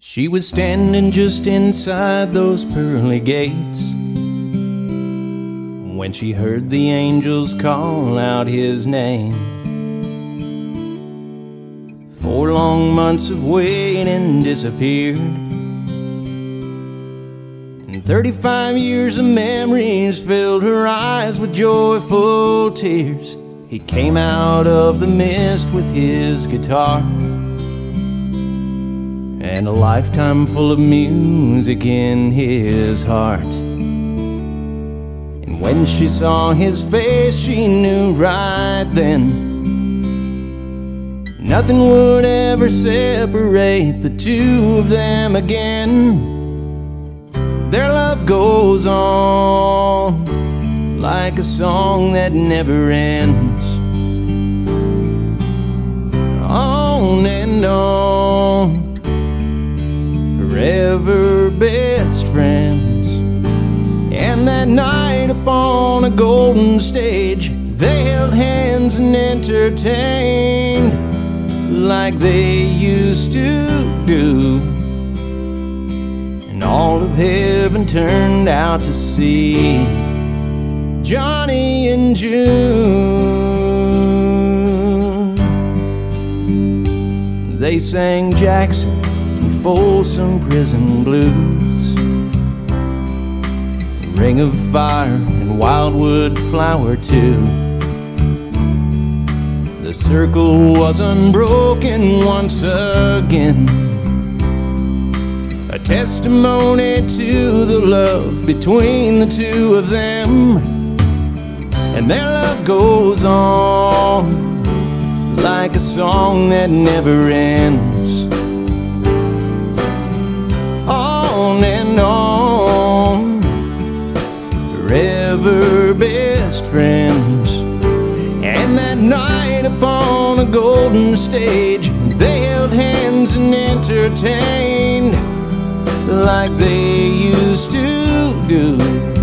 She was standing just inside those pearly gates when she heard the angels call out his name. 4 long months of waiting disappeared, and 35 years of memories filled her eyes with joyful tears. He came out of the mist with his guitar and a lifetime full of music in his heart. And when she saw his face, she knew right then nothing would ever separate the two of them again. Their love goes on like a song that never ends, on and on, forever best friends. And that night upon a golden stage, they held hands and entertained like they used to do. And all of heaven turned out to see Johnny and June. They sang Jackson and Folsom Prison Blues, Ring of Fire and Wildwood Flower too. The circle was unbroken once again, a testimony to the love between the two of them. And their love goes on like a song that never ends, on and on, forever best friends. And that night upon a golden stage, they held hands and entertained like they used to do.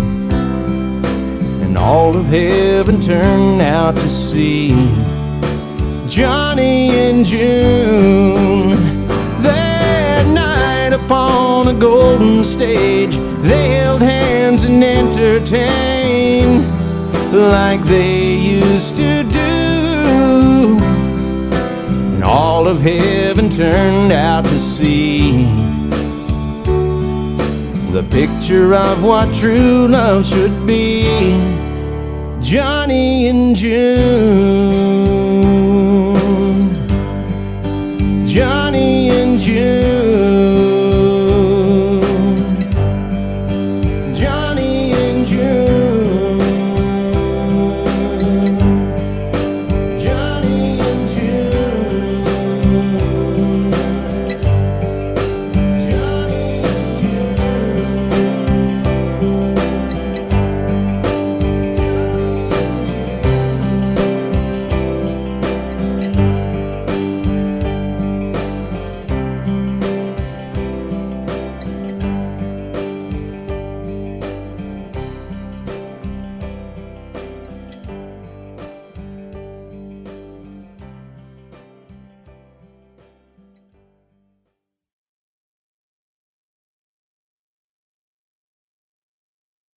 And all of heaven turned out to see Johnny and June. That night upon a golden stage, they held hands and entertained like they used to do. And all of heaven turned out to see the picture of what true love should be, Johnny and June.